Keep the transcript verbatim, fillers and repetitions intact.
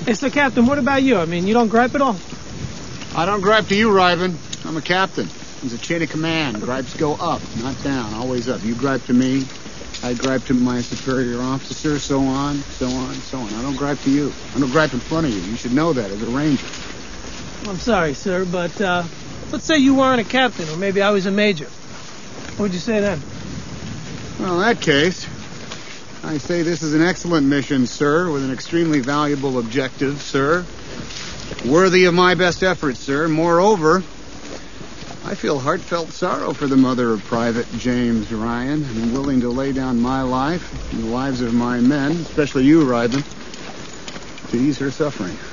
Hey, so, Captain, what about you? I mean, you don't gripe at all? I don't gripe to you, Ryben. I'm a captain. There's a chain of command. Gripes go up, not down, always up. You gripe to me, I gripe to my superior officer, so on, so on, so on. I don't gripe to you. I don't gripe in front of you. You should know that as a ranger. I'm sorry, sir, but uh, let's say you weren't a captain, or maybe I was a major. What would you say then? Well, in that case, I say this is an excellent mission, sir, with an extremely valuable objective, sir. Worthy of my best efforts, sir. Moreover, I feel heartfelt sorrow for the mother of Private James Ryan, and I'm willing to lay down my life and the lives of my men, especially you, Ryben, to ease her suffering.